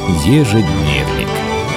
Ежедневник.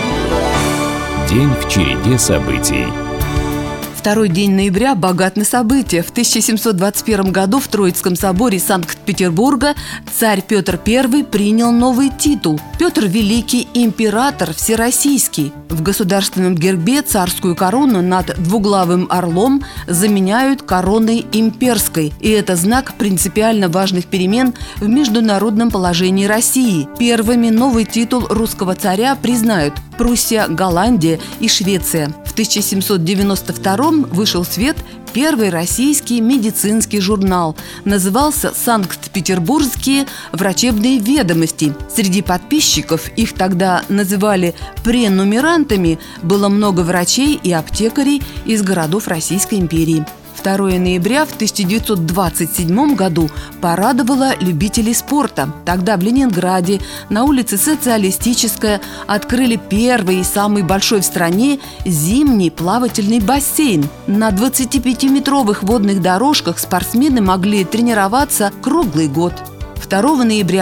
День в череде событий. Второй день ноября богат на события. В 1721 году в Троицком соборе Санкт-Петербурга царь Петр I принял новый титул – Петр Великий император всероссийский. В государственном гербе царскую корону над двуглавым орлом заменяют короной имперской. И это знак принципиально важных перемен в международном положении России. Первыми новый титул русского царя признают Пруссия, Голландия и Швеция. В 1792 вышел в свет первый российский медицинский журнал. Назывался «Санкт-Петербургские врачебные ведомости». Среди подписчиков, их тогда называли пренумерантами, было много врачей и аптекарей из городов Российской империи. 2 ноября в 1927 году порадовало любителей спорта. Тогда в Ленинграде на улице Социалистическая открыли первый и самый большой в стране зимний плавательный бассейн. На 25-метровых водных дорожках спортсмены могли тренироваться круглый год. 2 ноября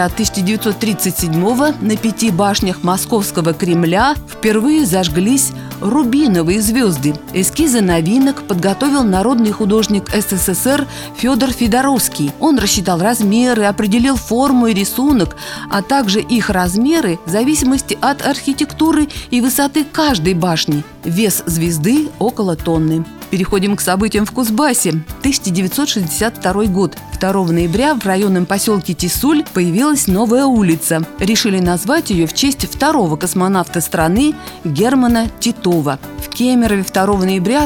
1937 на 5 башнях Московского Кремля впервые зажглись рубиновые звезды. Эскизы новинок подготовил народный художник СССР Федор Федоровский. Он рассчитал размеры, определил форму и рисунок, а также их размеры в зависимости от архитектуры и высоты каждой башни. Вес звезды около тонны. Переходим к событиям в Кузбассе. 1962 год. 2 ноября в районном поселке Тисуль появилась новая улица. Решили назвать ее в честь второго космонавта страны Германа Титова. В Кемерове 2 ноября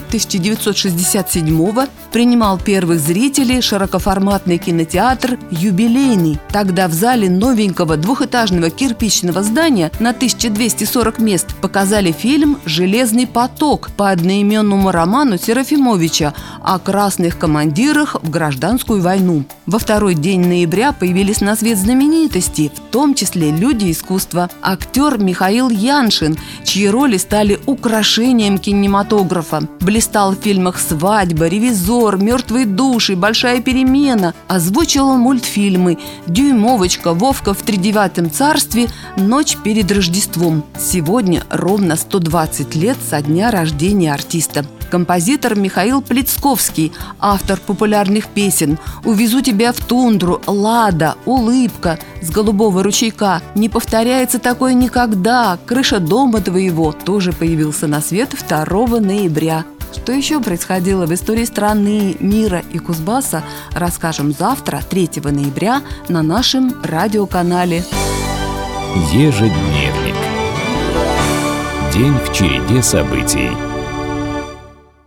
1967 принимал первых зрителей широкоформатный кинотеатр «Юбилейный». Тогда в зале новенького двухэтажного кирпичного здания на 1240 мест показали фильм «Железный поток» по одноименному роману Серафимовича о красных командирах в гражданскую войну. Во второй день ноября появились на свет знаменитости, в том числе люди искусства. Актер Михаил Яншин, чьи роли стали украшением кинематографа. Блистал в фильмах «Свадьба», «Ревизор», «Мертвые души», «Большая перемена». Озвучивал мультфильмы «Дюймовочка», «Вовка в тридевятом царстве», «Ночь перед Рождеством». Сегодня ровно 120 лет со дня рождения артиста. Композитор Михаил Плецковский, автор популярных песен «Увезу тебя в тундру», «Лада», «Улыбка», «С голубого ручейка», «Не повторяется такое никогда», «Крыша дома твоего» тоже появился на свет 2 ноября. Что еще происходило в истории страны, мира и Кузбасса, расскажем завтра, 3 ноября, на нашем радиоканале. Ежедневник. День в череде событий.